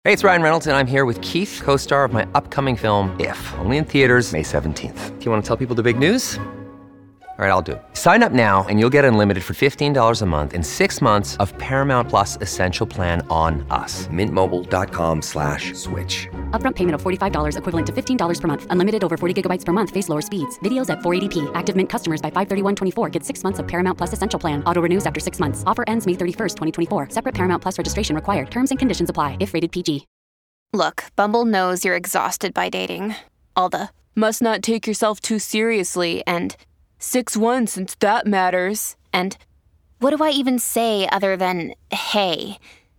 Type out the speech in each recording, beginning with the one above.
Hey, it's Ryan Reynolds, and I'm here with Keith, co-star of my upcoming film, If, only in theaters May 17th. Do you want to tell people the big news? All right, I'll do it. Sign up now and you'll get unlimited for $15 a month and 6 months of Paramount Plus Essential Plan on us. Mintmobile.com/switch. Upfront payment of $45 equivalent to $15 per month. Unlimited over 40 gigabytes per month. Face lower speeds. Videos at 480p. Active Mint customers by 531.24 get 6 months of Paramount Plus Essential Plan. Auto renews after 6 months. Offer ends May 31st, 2024. Separate Paramount Plus registration required. Terms and conditions apply if rated PG. Look, Bumble knows you're exhausted by dating. All the must not take yourself too seriously and 6'1" since that matters. And what do I even say other than hey?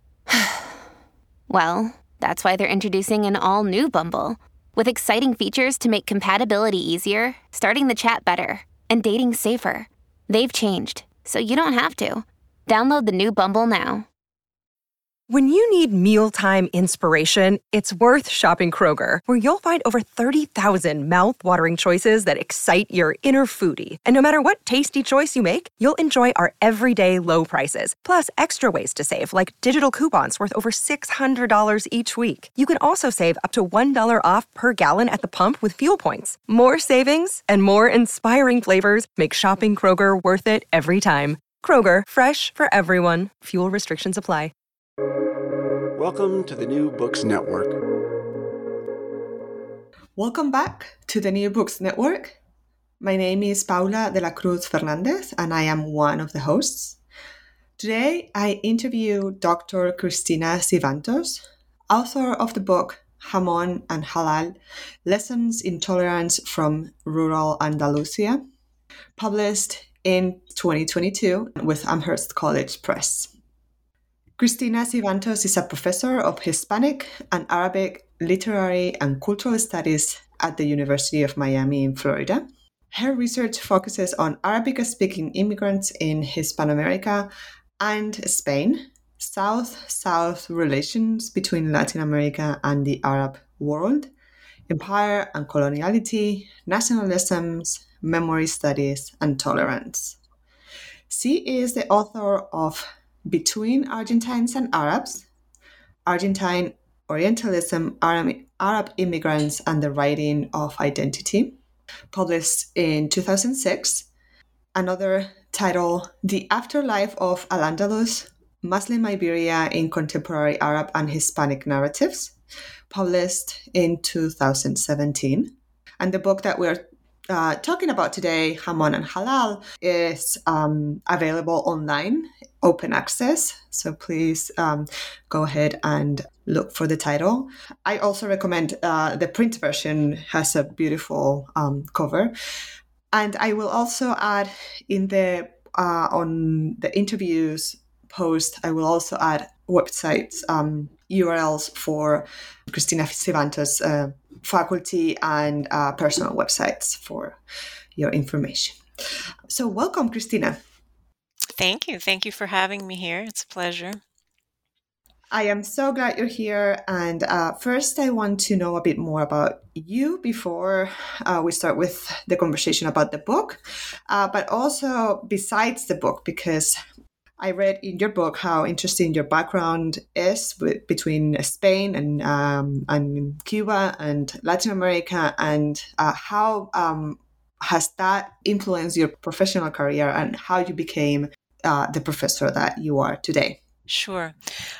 Well, that's why they're introducing an all-new Bumble with exciting features to make compatibility easier, starting the chat better, and dating safer. They've changed, so you don't have to. Download the new Bumble now. When you need mealtime inspiration, it's worth shopping Kroger, where you'll find over 30,000 mouth-watering choices that excite your inner foodie. And no matter what tasty choice you make, you'll enjoy our everyday low prices, plus extra ways to save, like digital coupons worth over $600 each week. You can also save up to $1 off per gallon at the pump with fuel points. More savings and more inspiring flavors make shopping Kroger worth it every time. Kroger, fresh for everyone. Fuel restrictions apply. Welcome to the New Books Network. Welcome back to the New Books Network. My name is Paula de la Cruz Fernandez, and I am one of the hosts. Today, I interview Dr. Cristina Sivantos, author of the book Jamón and Halal, Lessons in Tolerance from Rural Andalusia, published in 2022 with Amherst College Press. Cristina Sivantos is a professor of Hispanic and Arabic literary and cultural studies at the University of Miami in Florida. Her research focuses on Arabic-speaking immigrants in Hispanoamerica and Spain, South-South relations between Latin America and the Arab world, empire and coloniality, nationalisms, memory studies, and tolerance. She is the author of Between Argentines and Arabs, Argentine Orientalism, Arab Immigrants, and the Writing of Identity, published in 2006. Another title, The Afterlife of Al-Andalus, Muslim Iberia in Contemporary Arab and Hispanic Narratives, published in 2017. And the book that we're talking about today, Jamón and Halal, is available online, open access. So please go ahead and look for the title. I also recommend the print version, has a beautiful cover. And I will also add in the on the interviews post, I will also add websites, URLs for Cristina Sivantos' faculty and personal websites for your information. So welcome, Cristina. Thank you. Thank you for having me here. It's a pleasure. I am so glad you're here. And first, I want to know a bit more about you before we start with the conversation about the book, but also besides the book, because I read in your book how interesting your background is between Spain and Cuba and Latin America, and how has that influenced your professional career and how you became the professor that you are today? Sure.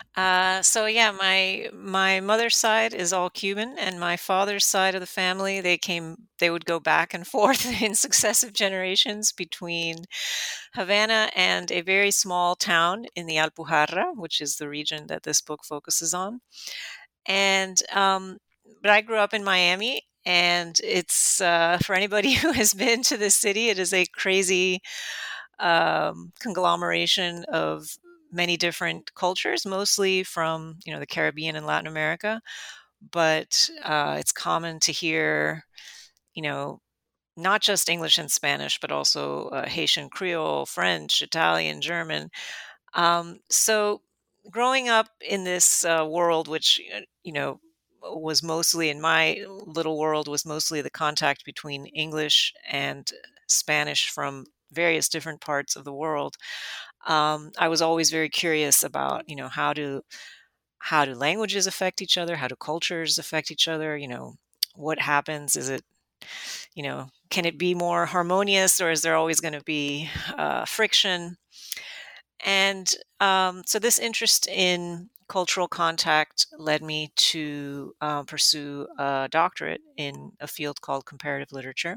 My mother's side is all Cuban, and my father's side of the family, they would go back and forth in successive generations between Havana and a very small town in the Alpujarra, which is the region that this book focuses on. And but I grew up in Miami, and it's for anybody who has been to this city, it is a crazy conglomeration of many different cultures, mostly from the Caribbean and Latin America. But it's common to hear, not just English and Spanish, but also Haitian Creole, French, Italian, German. So growing up in this world, which was mostly in my little world, was mostly the contact between English and Spanish from various different parts of the world. I was always very curious about, how do languages affect each other? How do cultures affect each other? What happens? Is it, can it be more harmonious, or is there always going to be friction? And so this interest in cultural contact led me to pursue a doctorate in a field called comparative literature.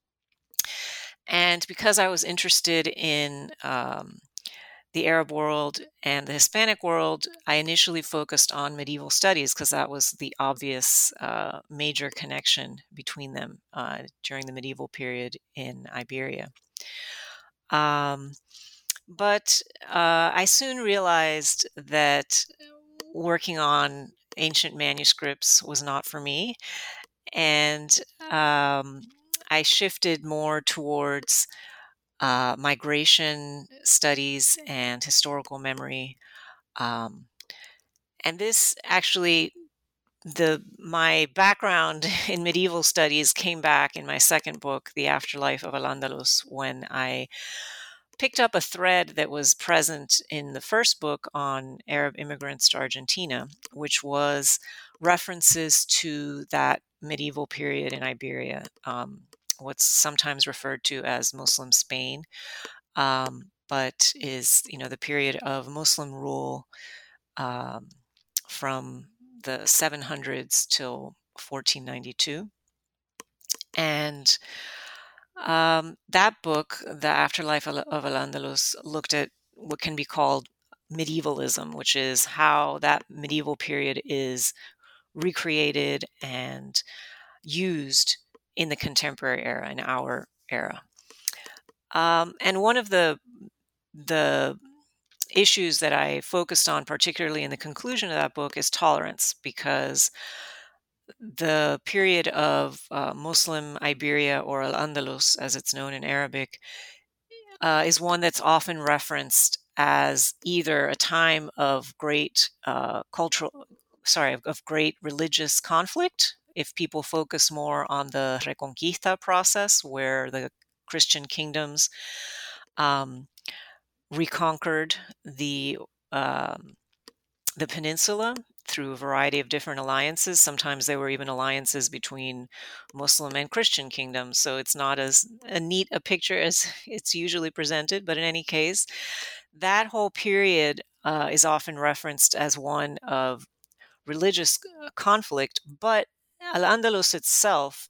And because I was interested in the Arab world and the Hispanic world, I initially focused on medieval studies because that was the obvious major connection between them during the medieval period in Iberia. But I soon realized that working on ancient manuscripts was not for me. And I shifted more towards migration studies and historical memory. And this actually, my background in medieval studies came back in my second book, The Afterlife of Al-Andalus, when I picked up a thread that was present in the first book on Arab immigrants to Argentina, which was references to that medieval period in Iberia, what's sometimes referred to as Muslim Spain, but is, the period of Muslim rule from the 700s till 1492. And that book, The Afterlife of Al-Andalus, looked at what can be called medievalism, which is how that medieval period is recreated and used in the contemporary era, in our era. And one of the issues that I focused on, particularly in the conclusion of that book, is tolerance, because the period of Muslim Iberia, or Al-Andalus, as it's known in Arabic, is one that's often referenced as either a time of great of great religious conflict, if people focus more on the Reconquista process, where the Christian kingdoms reconquered the peninsula through a variety of different alliances. Sometimes there were even alliances between Muslim and Christian kingdoms, so it's not as neat a picture as it's usually presented. But in any case, that whole period is often referenced as one of religious conflict, but Al-Andalus itself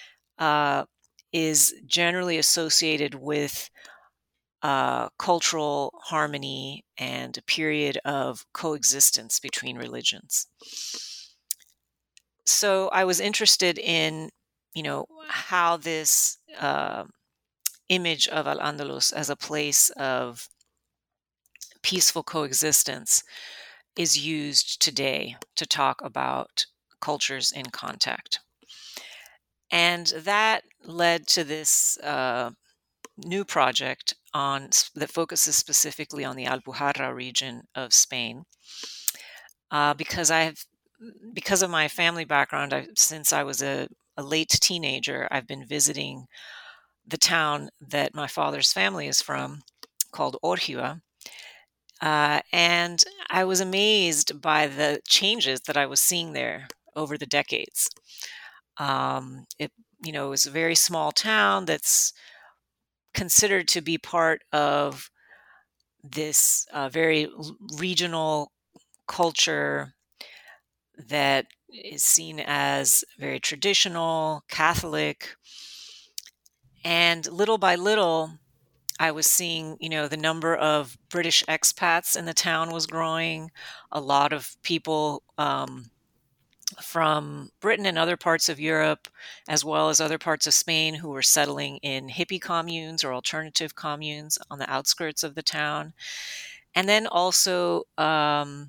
is generally associated with cultural harmony and a period of coexistence between religions. So I was interested in, how this image of Al-Andalus as a place of peaceful coexistence is used today to talk about cultures in contact. And that led to this new project that focuses specifically on the Alpujarra region of Spain, because of my family background, since I was a late teenager, I've been visiting the town that my father's family is from, called Orgiva, and I was amazed by the changes that I was seeing there over the decades. It was a very small town that's considered to be part of this very regional culture that is seen as very traditional, Catholic. And little by little, I was seeing, the number of British expats in the town was growing. A lot of people from Britain and other parts of Europe, as well as other parts of Spain, who were settling in hippie communes or alternative communes on the outskirts of the town. And then also a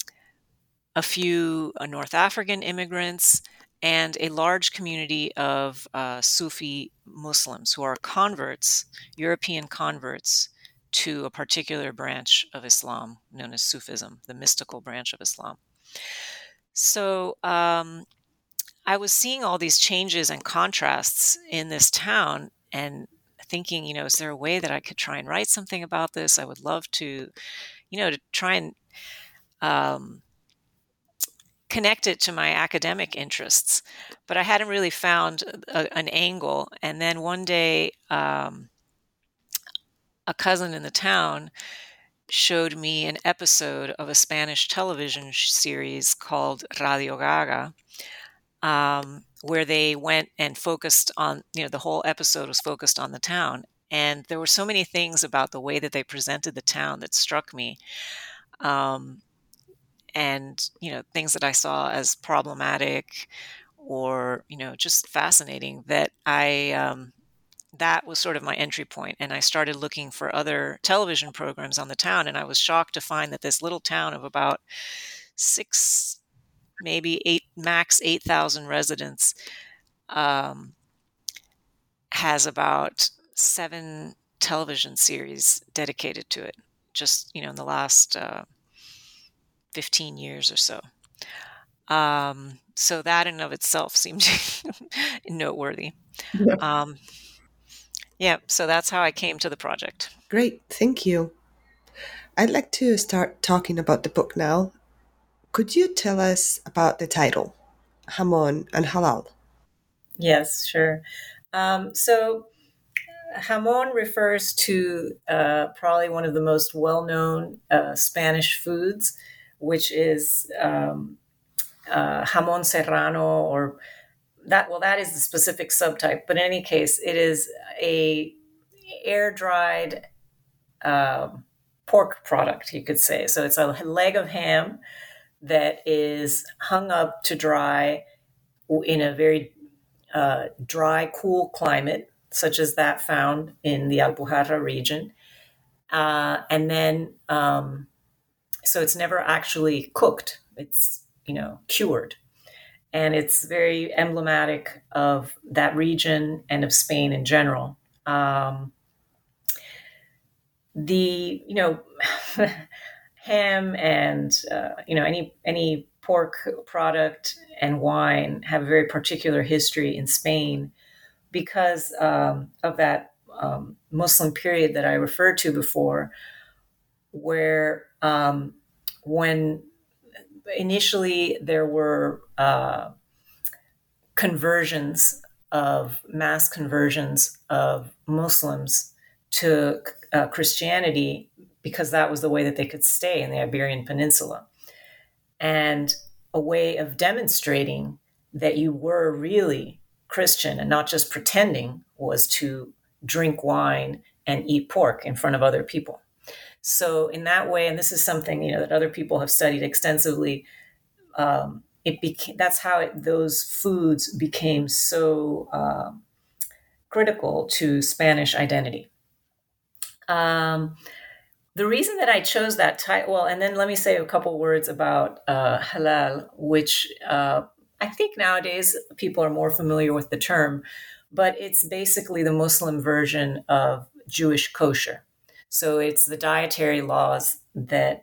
few North African immigrants and a large community of Sufi Muslims who are converts, European converts, to a particular branch of Islam known as Sufism, the mystical branch of Islam. So I was seeing all these changes and contrasts in this town and thinking, is there a way that I could try and write something about this? I would love to, to try and connect it to my academic interests, but I hadn't really found an angle. And then one day, a cousin in the town showed me an episode of a Spanish television series called Radio Gaga, where they went and focused on, the whole episode was focused on the town. And there were so many things about the way that they presented the town that struck me. And, things that I saw as problematic or, just fascinating, that that was sort of my entry point. And I started looking for other television programs on the town. And I was shocked to find that this little town of about 6, maybe 8, max 8,000 residents, has about 7 television series dedicated to it, just, in the last 15 years or so. So that in and of itself seemed noteworthy. Yeah. So that's how I came to the project. Great, thank you. I'd like to start talking about the book now. Could you tell us about the title, Jamón and Halal? Yes, sure. So jamón refers to probably one of the most well-known Spanish foods, which is jamón serrano, or that is the specific subtype. But in any case, it is a air-dried pork product, you could say. So it's a leg of ham that is hung up to dry in a very dry, cool climate, such as that found in the Alpujarra region. And then, so it's never actually cooked. It's, cured. And it's very emblematic of that region and of Spain in general. The ham and any pork product and wine have a very particular history in Spain because of that Muslim period that I referred to before, where when initially there were mass conversions of Muslims to Christianity, because that was the way that they could stay in the Iberian Peninsula. And a way of demonstrating that you were really Christian and not just pretending was to drink wine and eat pork in front of other people. So in that way, and this is something that other people have studied extensively, that's how those foods became so critical to Spanish identity. The reason that I chose that title, and then let me say a couple words about halal, which I think nowadays people are more familiar with the term, but it's basically the Muslim version of Jewish kosher. So it's the dietary laws that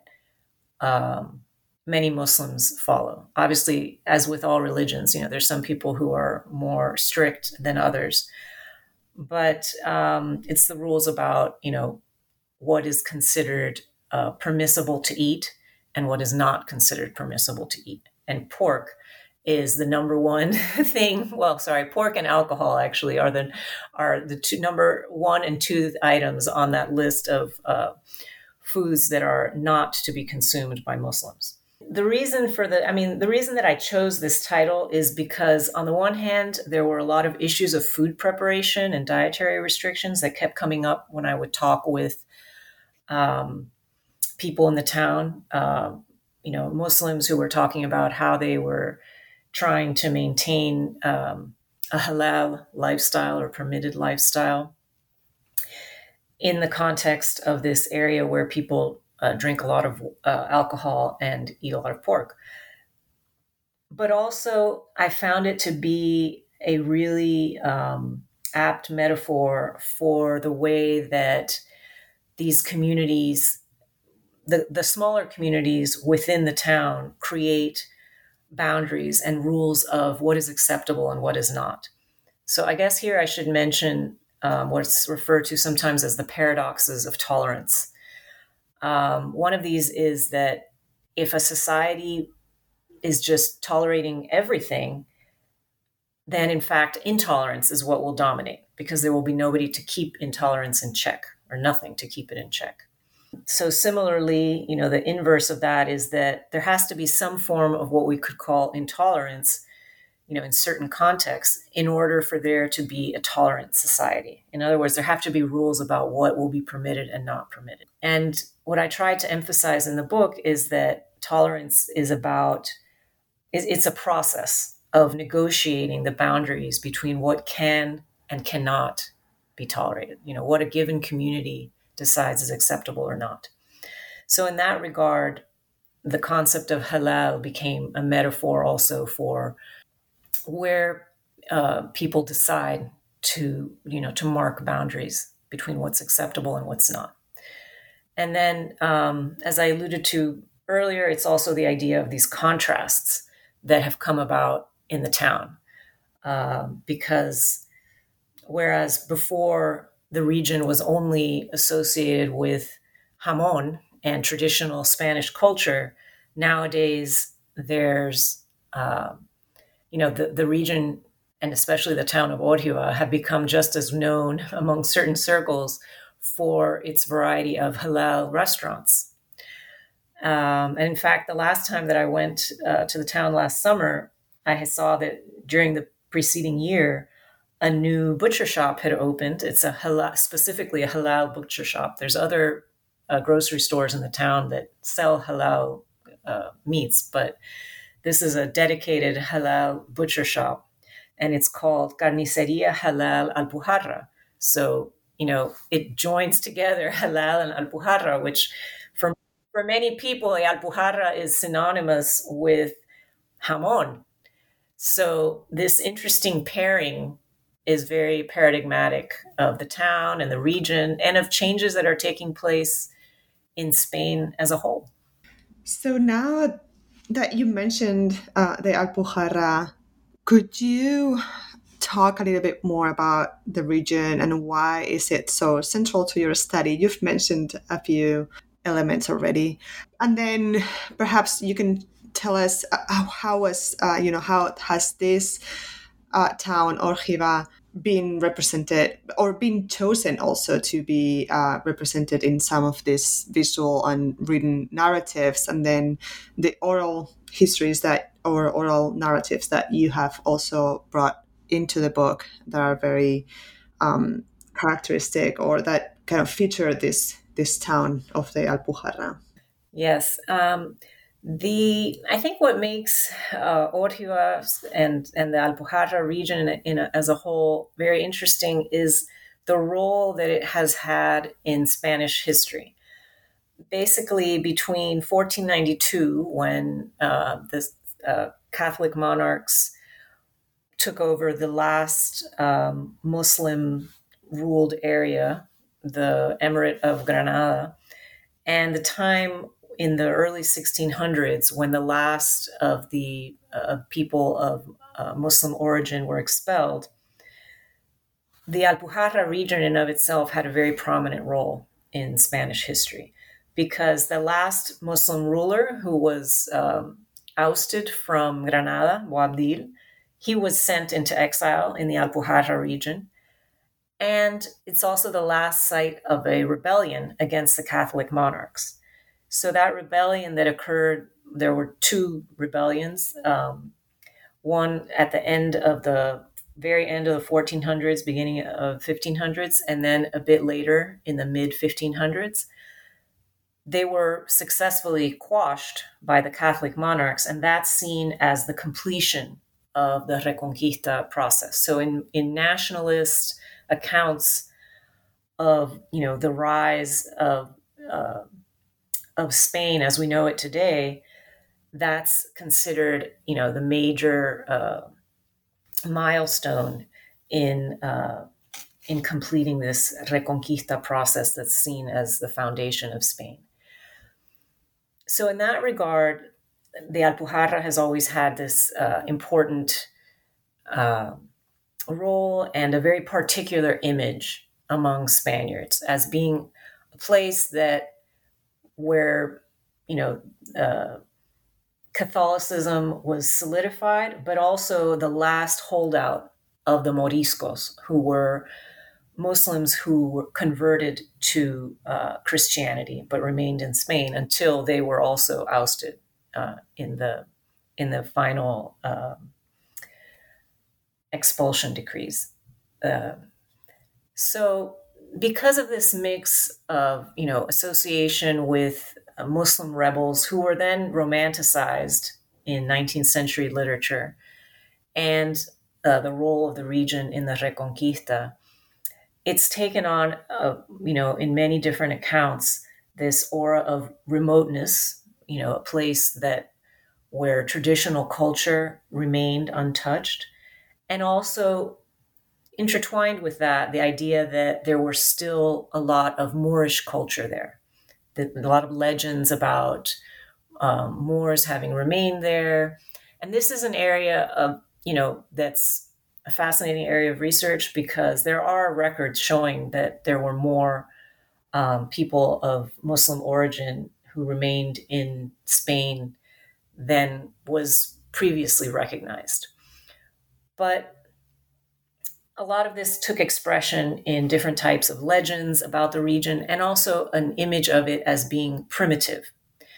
many Muslims follow. Obviously, as with all religions, there's some people who are more strict than others, but it's the rules about, what is considered permissible to eat and what is not considered permissible to eat. And pork is the number one thing. Well, sorry, pork and alcohol actually are the two number 1 and 2 items on that list of foods that are not to be consumed by Muslims. The reason that I chose this title is because on the one hand, there were a lot of issues of food preparation and dietary restrictions that kept coming up when I would talk with people in the town, Muslims who were talking about how they were trying to maintain a halal lifestyle or permitted lifestyle in the context of this area where people drink a lot of alcohol and eat a lot of pork. But also, I found it to be a really apt metaphor for the way that these communities, the smaller communities within the town, create boundaries and rules of what is acceptable and what is not. So I guess here I should mention what's referred to sometimes as the paradoxes of tolerance. One of these is that if a society is just tolerating everything, then in fact, intolerance is what will dominate, because there will be nobody to keep intolerance in check, or nothing to keep it in check. So similarly, the inverse of that is that there has to be some form of what we could call intolerance, in certain contexts, in order for there to be a tolerant society. In other words, there have to be rules about what will be permitted and not permitted. And what I try to emphasize in the book is that tolerance is it's a process of negotiating the boundaries between what can and cannot be tolerated, what a given community decides is acceptable or not. So in that regard, the concept of halal became a metaphor also for where people decide to mark boundaries between what's acceptable and what's not. And then, as I alluded to earlier, it's also the idea of these contrasts that have come about in the town. Because whereas before the region was only associated with jamón and traditional Spanish culture, nowadays there's the region, and especially the town of Ojiva, have become just as known among certain circles for its variety of halal restaurants. And in fact, the last time that I went to the town last summer, I saw that during the preceding year, a new butcher shop had opened. It's specifically a halal butcher shop. There's other grocery stores in the town that sell halal meats, but this is a dedicated halal butcher shop, and it's called Carnicería Halal Alpujarra. So, it joins together halal and Alpujarra, which for many people, Alpujarra is synonymous with jamón. So this interesting pairing is very paradigmatic of the town and the region and of changes that are taking place in Spain as a whole. So now that you mentioned the Alpujarra, could you talk a little bit more about the region and why is it so central to your study? You've mentioned a few elements already. And then perhaps you can tell us how has this town, Ojiva, been represented or been chosen also to be represented in some of these visual and written narratives, and then the oral histories or oral narratives that you have also brought into the book that are very characteristic or that kind of feature this town of the Alpujarra. Yes. I think what makes Ojiva and the Alpujarra region as a whole very interesting is the role that it has had in Spanish history. Basically, between 1492, when the Catholic monarchs took over the last Muslim-ruled area, the Emirate of Granada, and the time in the early 1600s, when the last of the people of Muslim origin were expelled, the Alpujarra region in of itself had a very prominent role in Spanish history, because the last Muslim ruler who was ousted from Granada, Boabdil, he was sent into exile in the Alpujarra region. And it's also the last site of a rebellion against the Catholic monarchs. So that rebellion that occurred, there were two rebellions, one at the very end of the 1400s, beginning of 1500s, and then a bit later in the mid 1500s. They were successfully quashed by the Catholic monarchs, and that's seen as the completion of the Reconquista process. So in nationalist accounts of the rise of Spain as we know it today, that's considered the major milestone in completing this Reconquista process that's seen as the foundation of Spain. So in that regard, the Alpujarra has always had this important role and a very particular image among Spaniards as being a place where Catholicism was solidified, but also the last holdout of the Moriscos, who were Muslims who were converted to Christianity but remained in Spain until they were also ousted in the final expulsion decrees. So, because of this mix of association with Muslim rebels who were then romanticized in 19th century literature, and the role of the region in the Reconquista, it's taken on, in many different accounts, this aura of remoteness, a place where traditional culture remained untouched, and also intertwined with that, the idea that there were still a lot of Moorish culture there, a lot of legends about Moors having remained there. And this is an area of, that's a fascinating area of research, because there are records showing that there were more people of Muslim origin who remained in Spain than was previously recognized. But a lot of this took expression in different types of legends about the region, and also an image of it as being primitive.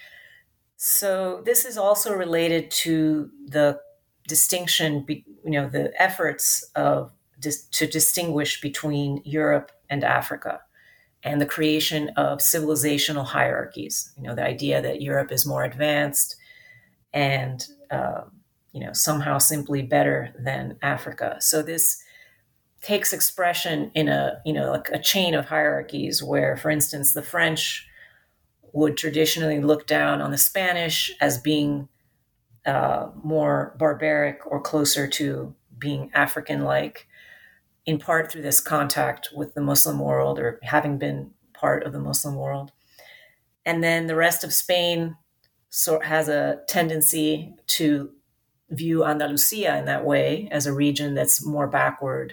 So this is also related to the distinction, the efforts to distinguish between Europe and Africa, and the creation of civilizational hierarchies. The idea that Europe is more advanced and somehow simply better than Africa. So this takes expression in like a chain of hierarchies where, for instance, the French would traditionally look down on the Spanish as being more barbaric or closer to being African-like, in part through this contact with the Muslim world, or having been part of the Muslim world. And then the rest of Spain has a tendency to view Andalusia in that way, as a region that's more backward,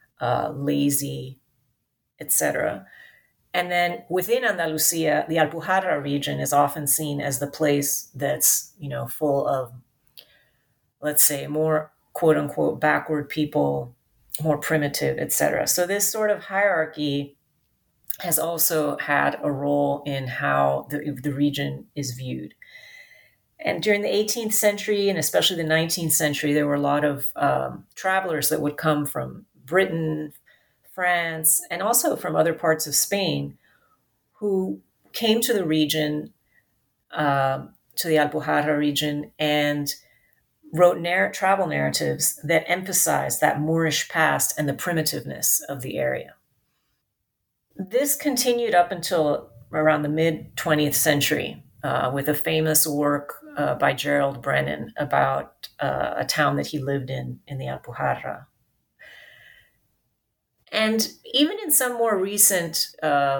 lazy, etc. And then within Andalusia, the Alpujarra region is often seen as the place that's, full of, let's say, more quote unquote backward people, more primitive, etc. So this sort of hierarchy has also had a role in how the region is viewed. And during the 18th century, and especially the 19th century, there were a lot of travelers that would come from Britain, France, and also from other parts of Spain, who came to the region, to the Alpujarra region, and wrote travel narratives that emphasized that Moorish past and the primitiveness of the area. This continued up until around the mid-20th century, with a famous work by Gerald Brennan about a town that he lived in the Alpujarra. And even in some more recent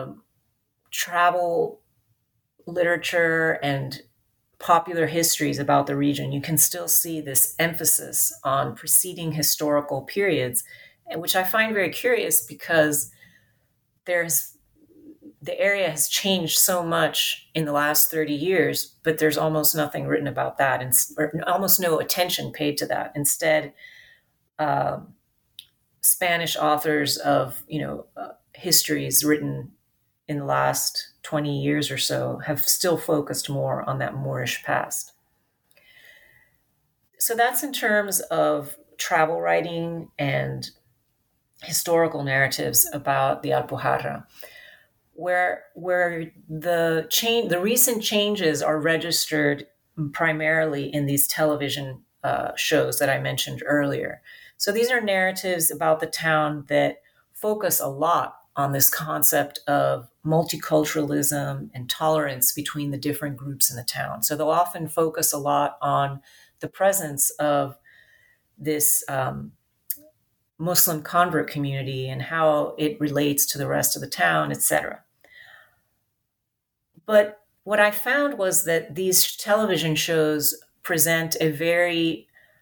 travel literature and popular histories about the region, you can still see this emphasis on preceding historical periods, which I find very curious, because the area has changed so much in the last 30 years, but there's almost nothing written about that, or almost no attention paid to that. Instead, Spanish authors of histories written in the last 20 years or so have still focused more on that Moorish past. So that's in terms of travel writing and historical narratives about the Alpujarra, where the recent changes are registered primarily in these television shows that I mentioned earlier. So these are narratives about the town that focus a lot on this concept of multiculturalism and tolerance between the different groups in the town. So they'll often focus a lot on the presence of this Muslim convert community and how it relates to the rest of the town, etc. But what I found was that these television shows present a very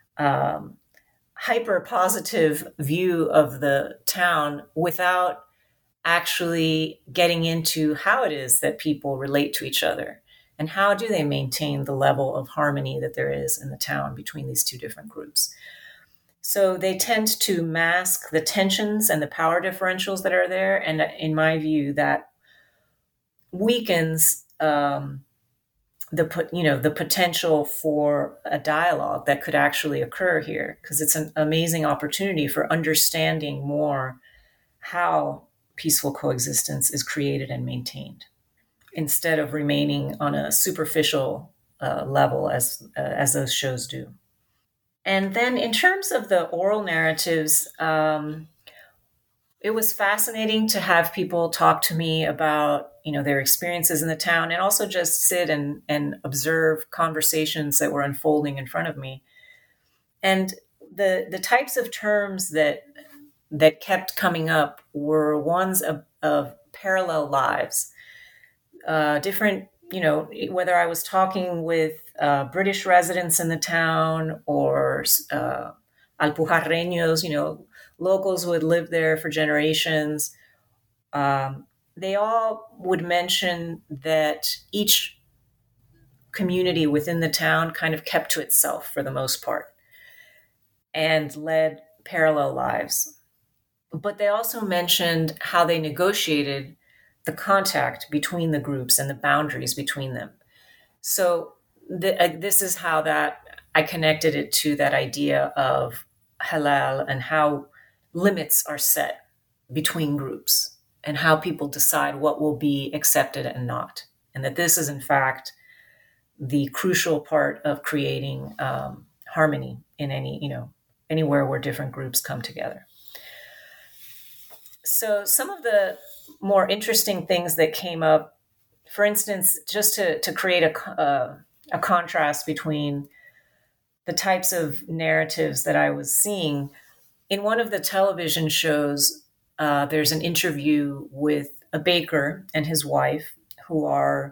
hyper-positive view of the town without actually getting into how it is that people relate to each other And how do they maintain the level of harmony that there is in the town between these two different groups? So they tend to mask the tensions and the power differentials that are there. And in my view, that weakens the potential for a dialogue that could actually occur here, because it's an amazing opportunity for understanding more how peaceful coexistence is created and maintained, instead of remaining on a superficial level as those shows do. And then in terms of the oral narratives, it was fascinating to have people talk to me about, their experiences in the town, and also just sit and observe conversations that were unfolding in front of me. And the types of terms that kept coming up were ones of parallel lives, different, whether I was talking with British residents in the town or alpujarreños, locals who had lived there for generations. They all would mention that each community within the town kind of kept to itself for the most part and led parallel lives. But they also mentioned how they negotiated the contact between the groups and the boundaries between them. So this is how that I connected it to that idea of halal and how limits are set between groups and how people decide what will be accepted and not. And that this is, in fact, the crucial part of creating harmony in anywhere where different groups come together. So some of the more interesting things that came up, for instance, just to create a contrast between the types of narratives that I was seeing, in one of the television shows, there's an interview with a baker and his wife who are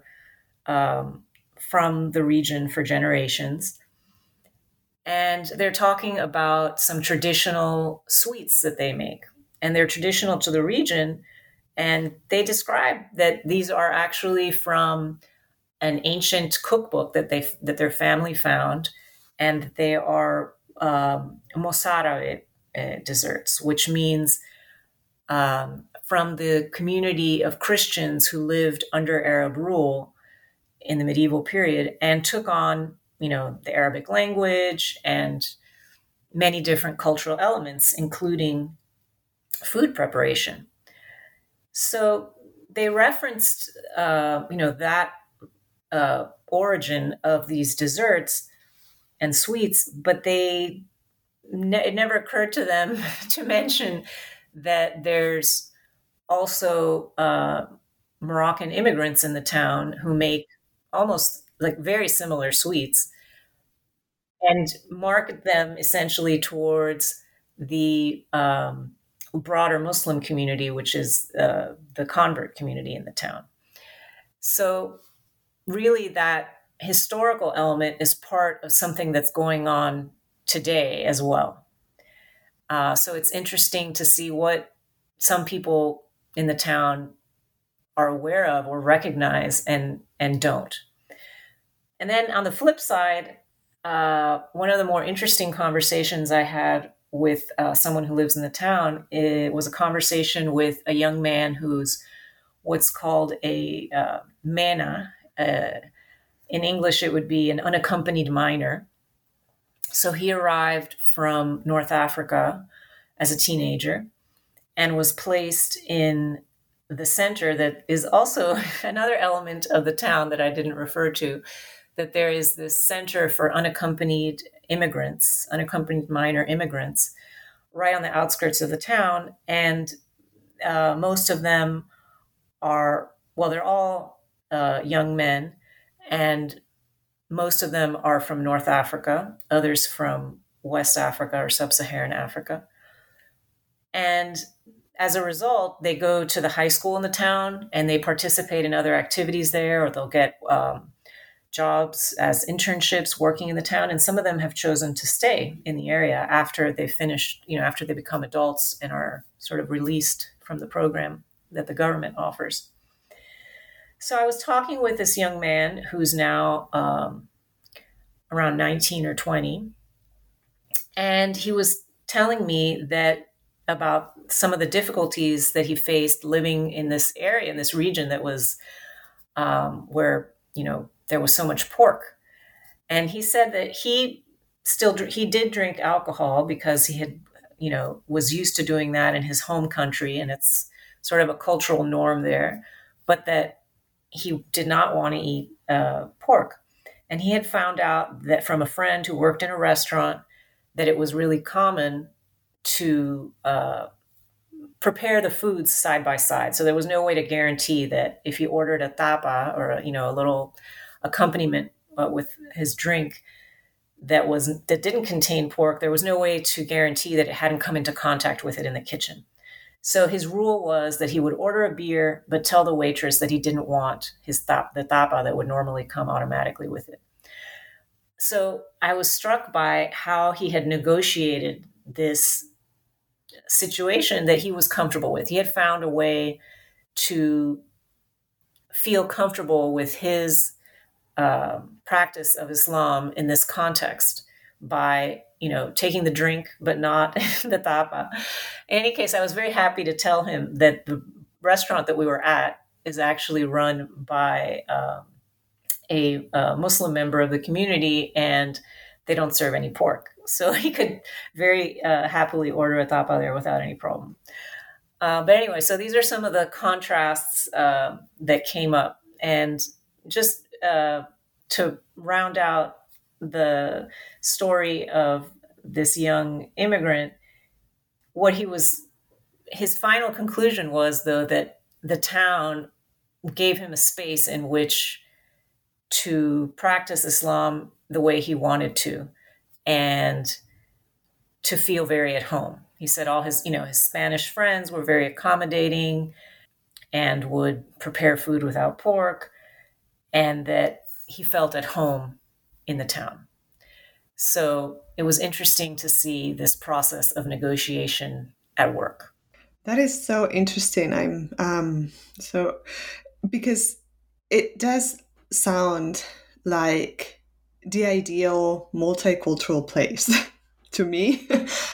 from the region for generations. And they're talking about some traditional sweets that they make. And they're traditional to the region. And they describe that these are actually from an ancient cookbook that their family found. And they are mozárabe desserts, which means from the community of Christians who lived under Arab rule in the medieval period and took on, the Arabic language and many different cultural elements, including food preparation. So they referenced, that origin of these desserts and sweets, but it never occurred to them to mention that there's also Moroccan immigrants in the town who make almost like very similar sweets and market them essentially towards the broader Muslim community, which is the convert community in the town. So really that historical element is part of something that's going on today as well. So it's interesting to see what some people in the town are aware of or recognize and don't. And then on the flip side, one of the more interesting conversations I had with someone who lives in the town, it was a conversation with a young man who's what's called a MENA. In English, it would be an unaccompanied minor. So he arrived from North Africa as a teenager and was placed in the center that is also another element of the town that I didn't refer to, that there is this center for unaccompanied immigrants, unaccompanied minor immigrants, right on the outskirts of the town. And most of them they're all young men, and most of them are from North Africa, others from West Africa or Sub-Saharan Africa. And as a result, they go to the high school in the town and they participate in other activities there, or they'll get jobs as internships working in the town. And some of them have chosen to stay in the area after they finish, after they become adults and are sort of released from the program that the government offers. So I was talking with this young man who's now around 19 or 20, and he was telling me that about some of the difficulties that he faced living in this area, in this region that was where, there was so much pork. And he said that he did drink alcohol because he had, was used to doing that in his home country, and it's sort of a cultural norm there, but that he did not want to eat pork. And he had found out that from a friend who worked in a restaurant that it was really common to prepare the foods side by side. So there was no way to guarantee that if he ordered a tapa or a little accompaniment with his drink that didn't contain pork, there was no way to guarantee that it hadn't come into contact with it in the kitchen. So his rule was that he would order a beer, but tell the waitress that he didn't want the tapa that would normally come automatically with it. So I was struck by how he had negotiated this situation that he was comfortable with. He had found a way to feel comfortable with his practice of Islam in this context by, taking the drink, but not the tapa. In any case, I was very happy to tell him that the restaurant that we were at is actually run by a Muslim member of the community, and they don't serve any pork. So he could very happily order a tapa there without any problem. But anyway, so these are some of the contrasts that came up. And just to round out the story of this young immigrant, his final conclusion was, though, that the town gave him a space in which to practice Islam the way he wanted to and to feel very at home. He said all his Spanish friends were very accommodating and would prepare food without pork, and that he felt at home in the town. So it was interesting to see this process of negotiation at work. That is so interesting. Because it does sound like the ideal multicultural place to me.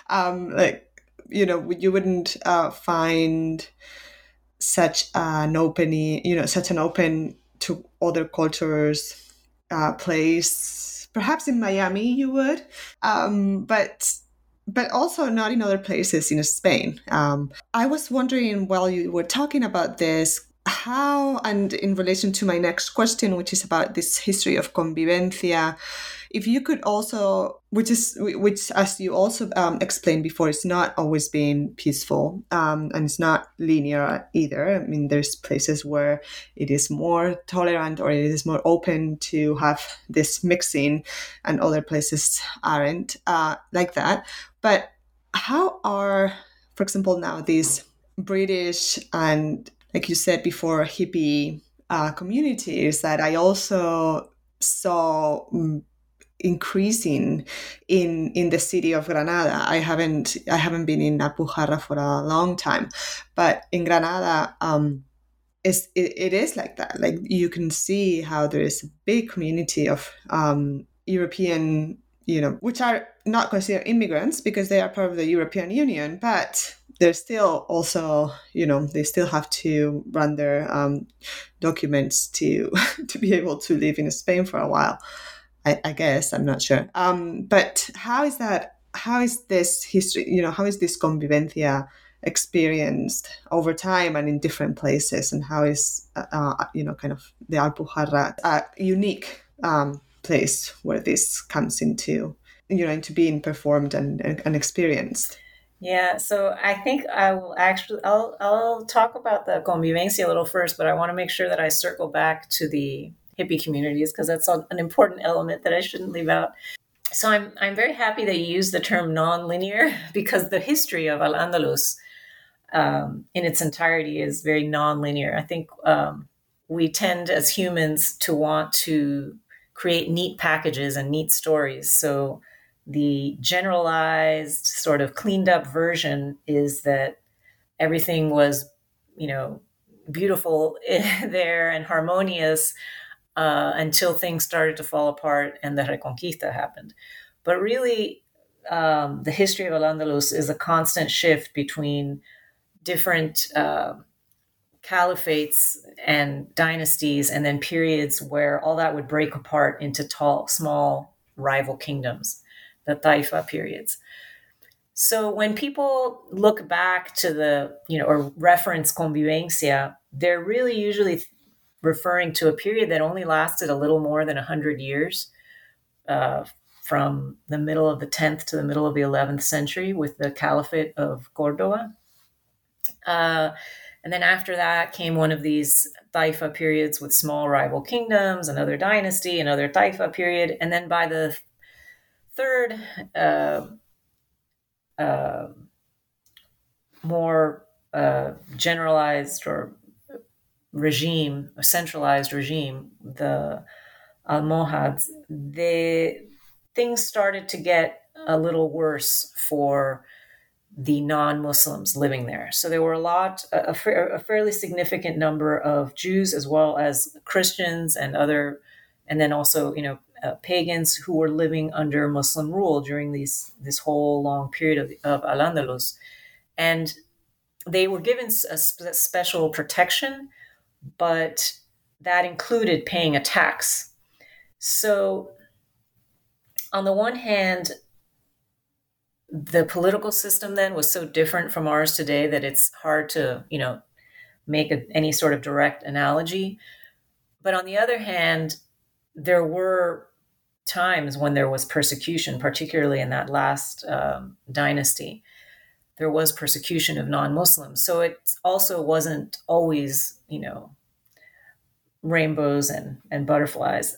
You wouldn't find such an open to other cultures place. Perhaps in Miami you would, but also not in other places in Spain. I was wondering, while you were talking about this, how, and in relation to my next question, which is about this history of convivencia, if you could also, which as you also explained before, it's not always been peaceful, and it's not linear either. I mean, there's places where it is more tolerant or it is more open to have this mixing, and other places aren't like that. But how are, for example, now these British and, like you said before, hippie communities that I also saw increasing in the city of Granada. I haven't been in Alpujarra for a long time, but in Granada, it is like that. Like, you can see how there is a big community of European, which are not considered immigrants because they are part of the European Union, but they're still also, they still have to run their documents to be able to live in Spain for a while. I guess, I'm not sure. But how is that? How is this history? How is this convivencia experienced over time and in different places? And how is kind of the Alpujarra a unique place where this comes into being performed and experienced? Yeah, so I think I'll talk about the convivencia a little first, but I want to make sure that I circle back to the hippie communities, because that's an important element that I shouldn't leave out. So I'm very happy that you used the term non-linear, because the history of Al-Andalus in its entirety is very non-linear. I think we tend as humans to want to create neat packages and neat stories. So the generalized, sort of cleaned up version is that everything was, beautiful there and harmonious until things started to fall apart and the Reconquista happened. But really, the history of Al-Andalus is a constant shift between different caliphates and dynasties, and then periods where all that would break apart into small rival kingdoms, the Taifa periods. So when people look back to or reference convivencia, they're really usually referring to a period that only lasted a little more than 100 years, from the middle of the 10th to the middle of the 11th century with the Caliphate of Cordoba. And then after that came one of these Taifa periods with small rival kingdoms, another dynasty, another Taifa period. And then by the third, more generalized or regime, a centralized regime, the Almohads, things started to get a little worse for the non-Muslims living there. So there were a fairly significant number of Jews as well as Christians and then also, pagans who were living under Muslim rule during this whole long period of Al-Andalus. And they were given a special protection, but that included paying a tax. So on the one hand, the political system then was so different from ours today that it's hard to, make any sort of direct analogy. But on the other hand, there were times when there was persecution, particularly in that last dynasty. There was persecution of non-Muslims. So it also wasn't always, rainbows and butterflies.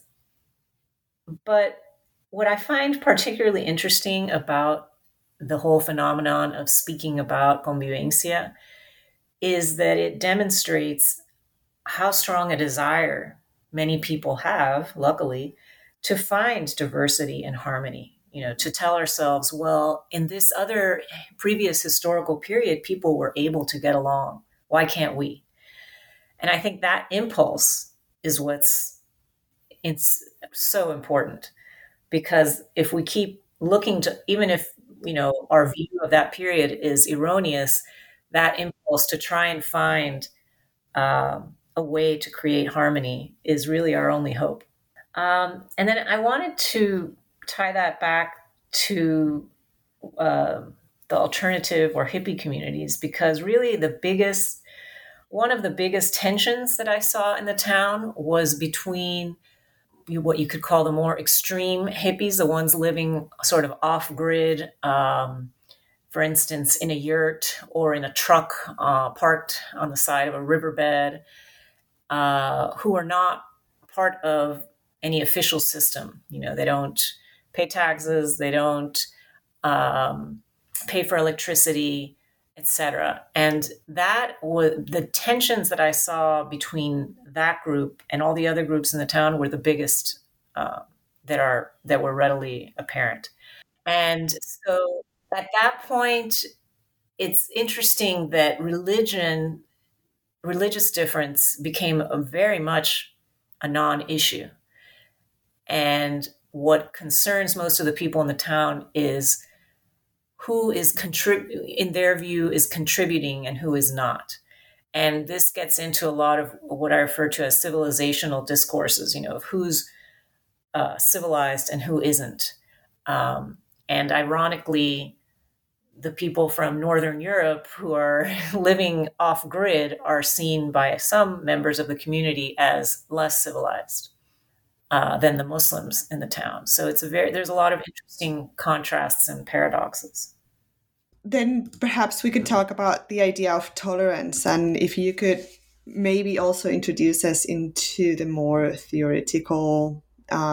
But what I find particularly interesting about the whole phenomenon of speaking about convivencia is that it demonstrates how strong a desire many people have, luckily, to find diversity and harmony, to tell ourselves, well, in this other previous historical period, people were able to get along. Why can't we? And I think that impulse is it's so important, because if we keep looking to, even if, our view of that period is erroneous, that impulse to try and find a way to create harmony is really our only hope. And then I wanted to tie that back to the alternative or hippie communities, because really one of the biggest tensions that I saw in the town was between what you could call the more extreme hippies, the ones living sort of off-grid, for instance, in a yurt or in a truck parked on the side of a riverbed, who are not part of any official system. They don't pay taxes, they don't pay for electricity, etc. And that was the tensions that I saw between that group and all the other groups in the town were the biggest that were readily apparent. And so at that point, it's interesting that religious difference became very much a non-issue. And what concerns most of the people in the town is who is in their view is contributing and who is not. And this gets into a lot of what I refer to as civilizational discourses, of who's civilized and who isn't. And ironically, the people from Northern Europe who are living off grid are seen by some members of the community as less civilized than the Muslims in the town. So there's a lot of interesting contrasts and paradoxes. Then perhaps we could talk about the idea of tolerance, and if you could maybe also introduce us into the more theoretical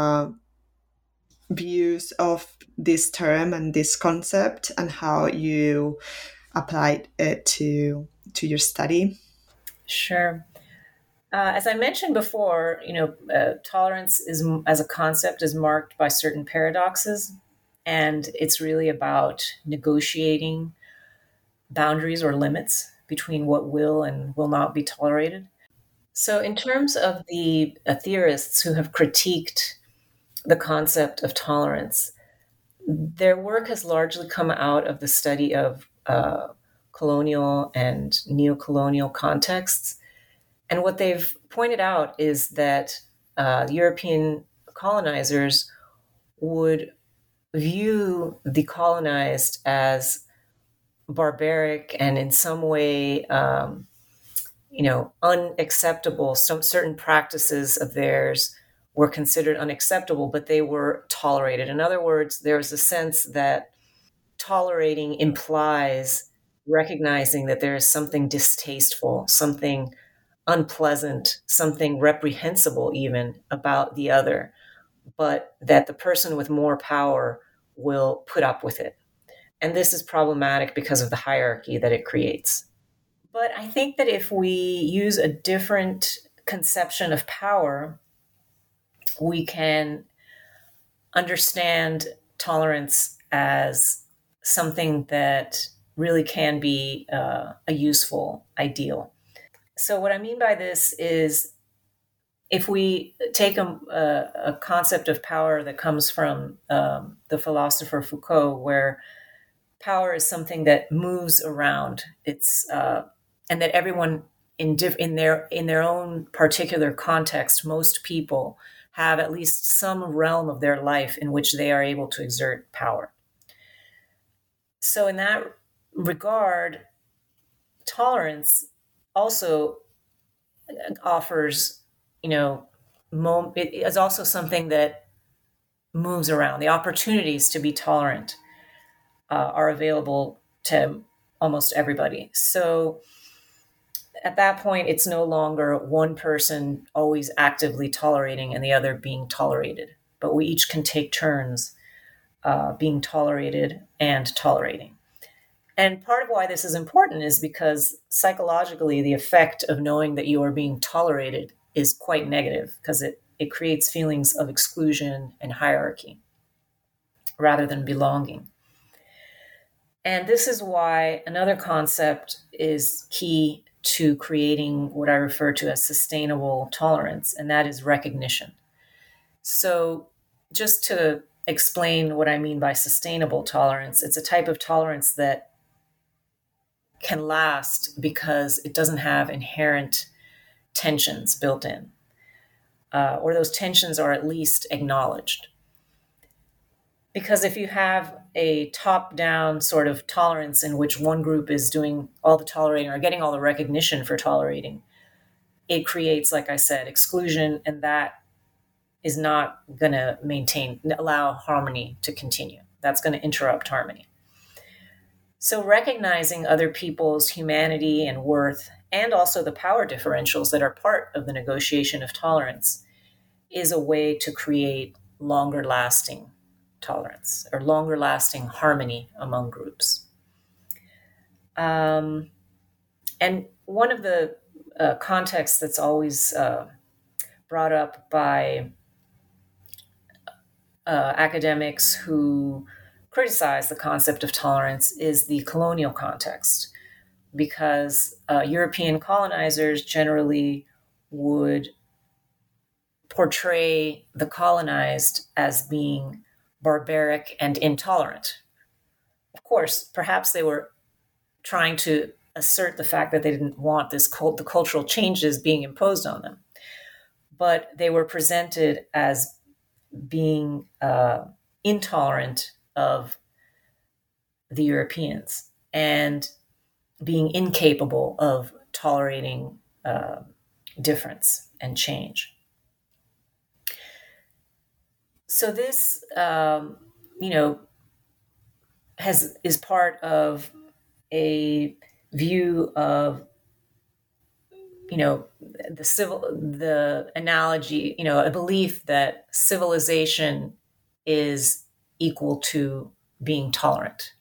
views of this term and this concept and how you applied it to your study. Sure. As I mentioned before, tolerance as a concept is marked by certain paradoxes, and it's really about negotiating boundaries or limits between what will and will not be tolerated. So, in terms of the theorists who have critiqued the concept of tolerance, their work has largely come out of the study of colonial and neo-colonial contexts. And what they've pointed out is that European colonizers would view the colonized as barbaric and in some way, unacceptable. Some certain practices of theirs were considered unacceptable, but they were tolerated. In other words, there was a sense that tolerating implies recognizing that there is something distasteful, something unpleasant, something reprehensible even about the other, but that the person with more power will put up with it. And this is problematic because of the hierarchy that it creates. But I think that if we use a different conception of power, we can understand tolerance as something that really can be a useful ideal. So what I mean by this is if we take a concept of power that comes from the philosopher Foucault, where power is something that moves around, it's and that everyone in their own particular context, most people have at least some realm of their life in which they are able to exert power. So in that regard, tolerance also offers, it is also something that moves around. The opportunities to be tolerant are available to almost everybody. So at that point, it's no longer one person always actively tolerating and the other being tolerated, but we each can take turns being tolerated and tolerating. And part of why this is important is because psychologically, the effect of knowing that you are being tolerated is quite negative because it creates feelings of exclusion and hierarchy rather than belonging. And this is why another concept is key to creating what I refer to as sustainable tolerance, and that is recognition. So just to explain what I mean by sustainable tolerance, it's a type of tolerance that can last because it doesn't have inherent tensions built in, or those tensions are at least acknowledged. Because if you have a top-down sort of tolerance in which one group is doing all the tolerating or getting all the recognition for tolerating, it creates, like I said, exclusion, and that is not going to allow harmony to continue. That's going to interrupt harmony. So recognizing other people's humanity and worth, and also the power differentials that are part of the negotiation of tolerance, is a way to create longer-lasting tolerance or longer-lasting harmony among groups. And one of the contexts that's always brought up by academics who criticize the concept of tolerance is the colonial context, because European colonizers generally would portray the colonized as being barbaric and intolerant. Of course, perhaps they were trying to assert the fact that they didn't want the cultural changes being imposed on them, but they were presented as being intolerant of the Europeans and being incapable of tolerating difference and change. So this, is part of a view of, the analogy, a belief that civilization is equal to being tolerant,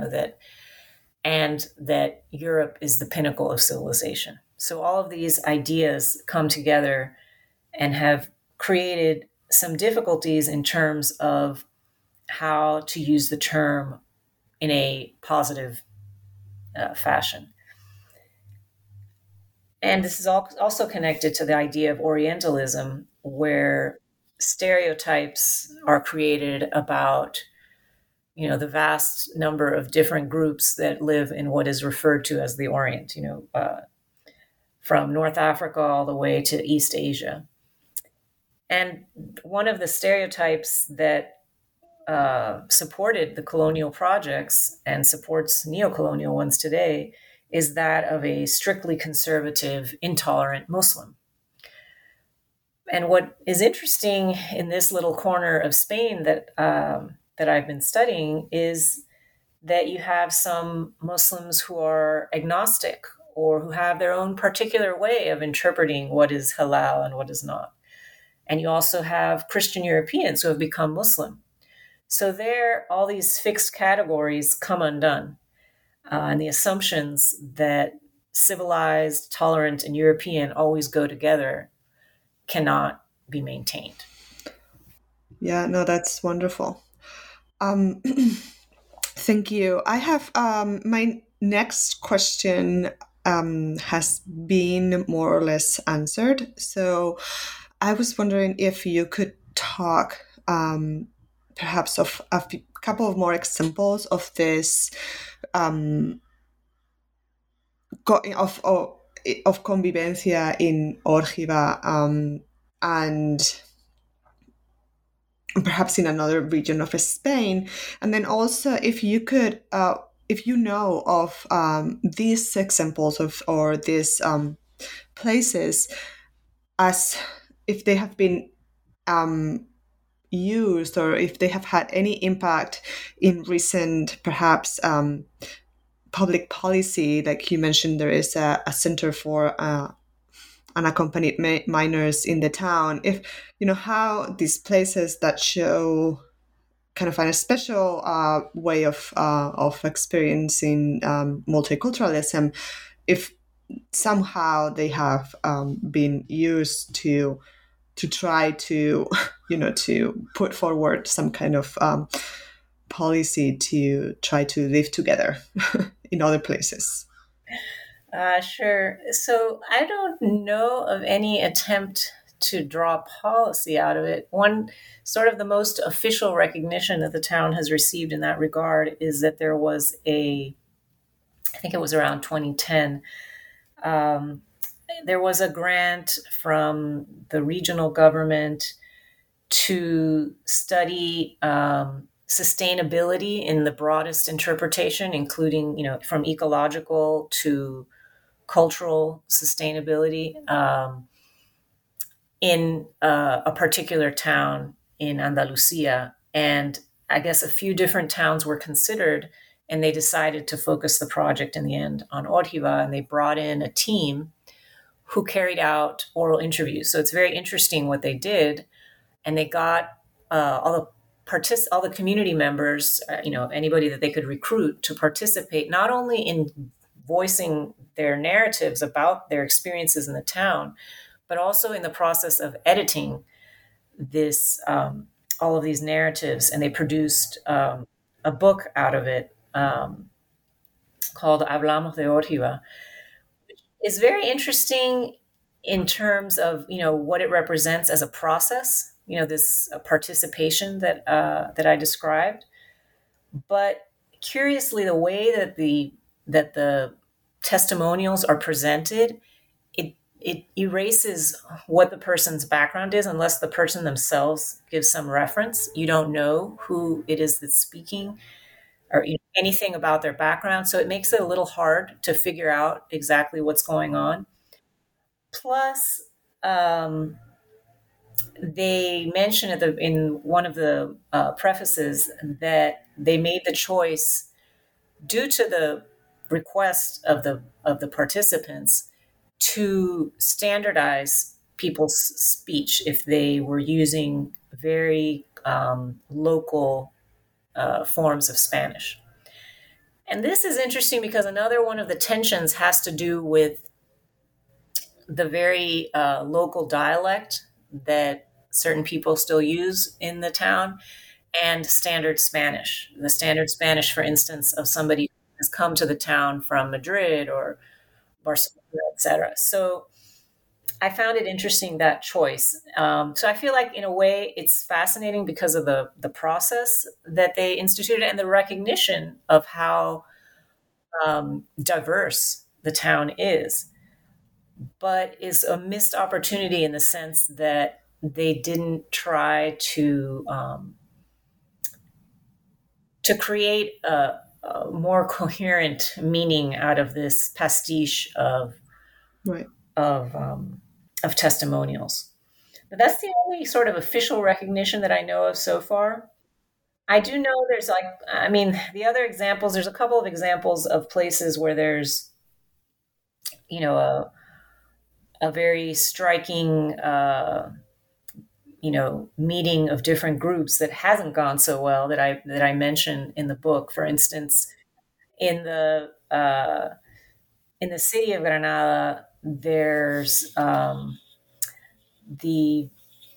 that Europe is the pinnacle of civilization. So all of these ideas come together and have created some difficulties in terms of how to use the term in a positive fashion. And this is also connected to the idea of Orientalism, where stereotypes are created about, the vast number of different groups that live in what is referred to as the Orient, from North Africa all the way to East Asia. And one of the stereotypes that supported the colonial projects and supports neocolonial ones today is that of a strictly conservative, intolerant Muslim. And what is interesting in this little corner of Spain that I've been studying is that you have some Muslims who are agnostic or who have their own particular way of interpreting what is halal and what is not. And you also have Christian Europeans who have become Muslim. So there, all these fixed categories come undone. And the assumptions that civilized, tolerant, and European always go together cannot be maintained. Yeah, no, that's wonderful. Thank you. I have my next question has been more or less answered. So I was wondering if you could talk perhaps of couple of more examples of this of convivencia in Órgiva and perhaps in another region of Spain. And then also if you could, if you know of these examples or these places as if they have been used or if they have had any impact in recent, perhaps, public policy. Like you mentioned, there is a center for unaccompanied minors in the town. If how these places that show kind of a special way of experiencing multiculturalism, if somehow they have been used to try to to put forward some kind of policy to try to live together in other places. Sure. So I don't know of any attempt to draw policy out of it. One sort of the most official recognition that the town has received in that regard is that there was I think it was around 2010, there was a grant from the regional government to study sustainability in the broadest interpretation, including, from ecological to cultural sustainability in a particular town in Andalusia. And I guess a few different towns were considered, and they decided to focus the project in the end on Órgiva, and they brought in a team who carried out oral interviews. So it's very interesting what they did. And they got all the community members, anybody that they could recruit to participate, not only in voicing their narratives about their experiences in the town, but also in the process of editing this, all of these narratives. And they produced a book out of it called Hablamos de Órgiva. It's very interesting in terms of, what it represents as a process, this participation that I described. But curiously, the way that the testimonials are presented, it erases what the person's background is unless the person themselves gives some reference. You don't know who it is that's speaking or anything about their background. So it makes it a little hard to figure out exactly what's going on. Plus, they mention in one of the prefaces that they made the choice due to the request of the participants to standardize people's speech if they were using very local forms of Spanish. And this is interesting because another one of the tensions has to do with the very local dialect that certain people still use in the town and standard Spanish. The standard Spanish, for instance, of somebody who has come to the town from Madrid or Barcelona, etc. So I found it interesting, that choice. So I feel like, in a way, it's fascinating because of the process that they instituted and the recognition of how diverse the town is, but is a missed opportunity in the sense that they didn't try to create a more coherent meaning out of this pastiche of Right. of testimonials. But that's the only sort of official recognition that I know of so far. I do know there's the other examples, there's a couple of examples of places where there's, a very striking, meeting of different groups that hasn't gone so well that I mention in the book. For instance, in the city of Granada, there's the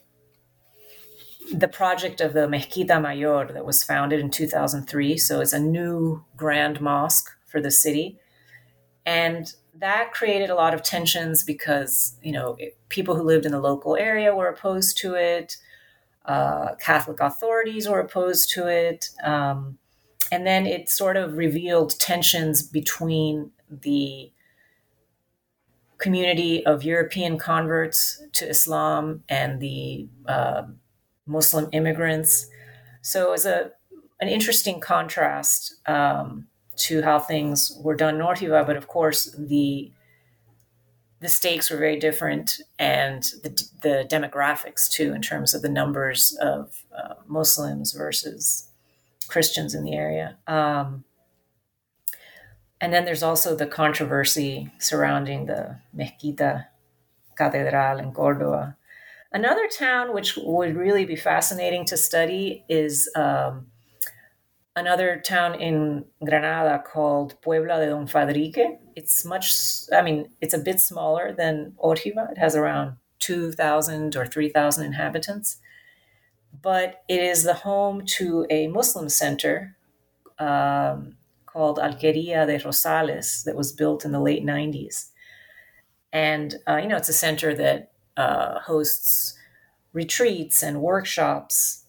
project of the Mezquita Mayor that was founded in 2003. So it's a new grand mosque for the city. And that created a lot of tensions because, people who lived in the local area were opposed to it. Catholic authorities were opposed to it. And then it sort of revealed tensions between the community of European converts to Islam and the Muslim immigrants. So it was an interesting contrast to how things were done in Ortiva, but of course the stakes were very different, and the demographics too, in terms of the numbers of Muslims versus Christians in the area. And then there's also the controversy surrounding the Mezquita Catedral in Córdoba. Another town which would really be fascinating to study is another town in Granada called Puebla de Don Fadrique. It's it's a bit smaller than Ortiva. It has around 2,000 or 3,000 inhabitants. But it is the home to a Muslim center called Alquería de Rosales that was built in the late 90s. And, it's a center that hosts retreats and workshops,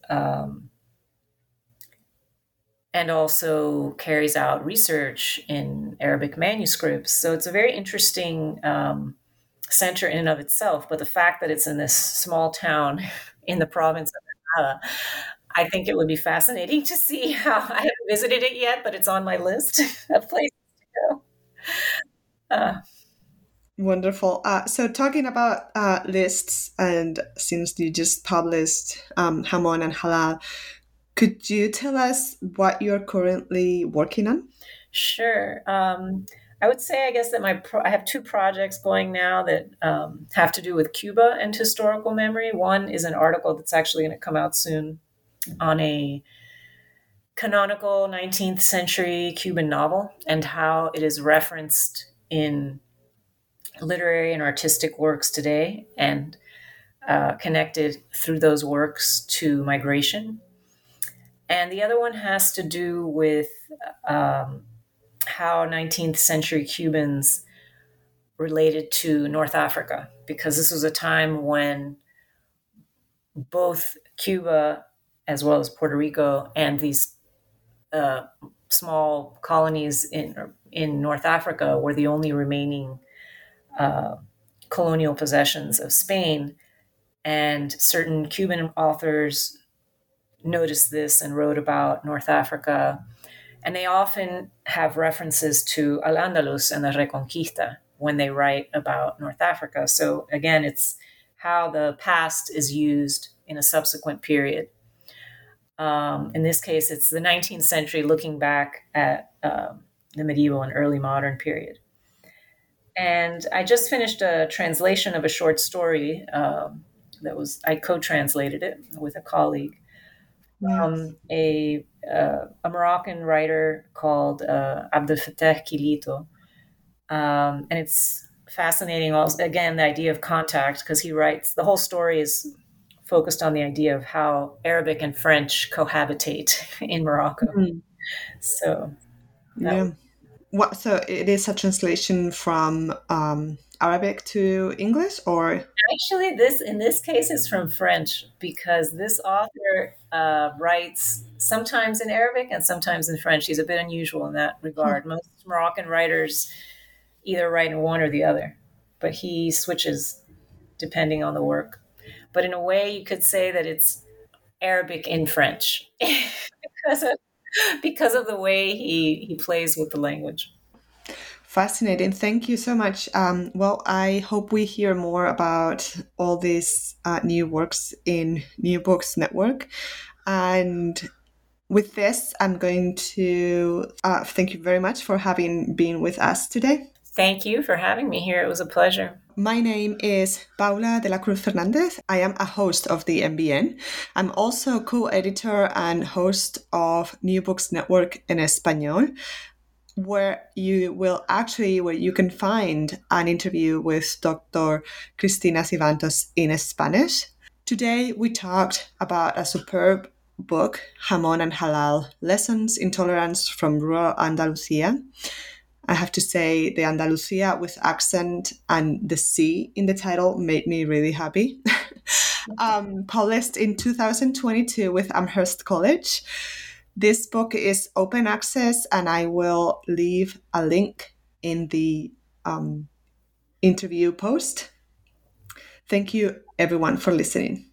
and also carries out research in Arabic manuscripts. So it's a very interesting center in and of itself. But the fact that it's in this small town in the province of Granada, I think it would be fascinating to see how. I haven't visited it yet, but it's on my list of places to go. Wonderful. So talking about lists, and since you just published Jamón and Halal, could you tell us what you're currently working on? Sure. I would say, I guess, that I have two projects going now that have to do with Cuba and historical memory. One is an article that's actually going to come out soon on a canonical 19th century Cuban novel and how it is referenced in literary and artistic works today, and connected through those works to migration. And the other one has to do with how 19th century Cubans related to North Africa, because this was a time when both Cuba as well as Puerto Rico and these small colonies in North Africa were the only remaining colonial possessions of Spain. And certain Cuban authors noticed this and wrote about North Africa. And they often have references to Al-Andalus and the Reconquista when they write about North Africa. So again, it's how the past is used in a subsequent period. In this case, it's the 19th century looking back at the medieval and early modern period. And I just finished a translation of a short story I co-translated it with a colleague. A Moroccan writer called Abdel Fattah Kilito. And it's fascinating also, again, the idea of contact, because he writes, the whole story is focused on the idea of how Arabic and French cohabitate in Morocco. So So it is a translation from Arabic to English, or? Actually, in this case is from French, because this author writes sometimes in Arabic and sometimes in French. He's a bit unusual in that regard. Most Moroccan writers either write in one or the other, but he switches depending on the work. But in a way, you could say that it's Arabic in French because of the way he plays with the language. Fascinating. Thank you so much. Well, I hope we hear more about all these new works in New Books Network. And with this, I'm going to thank you very much for having been with us today. Thank you for having me here. It was a pleasure. My name is Paula de la Cruz Fernandez. I am a host of the NBN. I'm also co-editor and host of New Books Network en Español, where you can find an interview with Dr. Cristina Cibantos in Spanish. Today, we talked about a superb book, Jamón and Halal, Lessons in Tolerance from Rural Andalusia. I have to say, the Andalusia with accent and the C in the title made me really happy. Published in 2022 with Amherst College. This book is open access, and I will leave a link in the interview post. Thank you, everyone, for listening.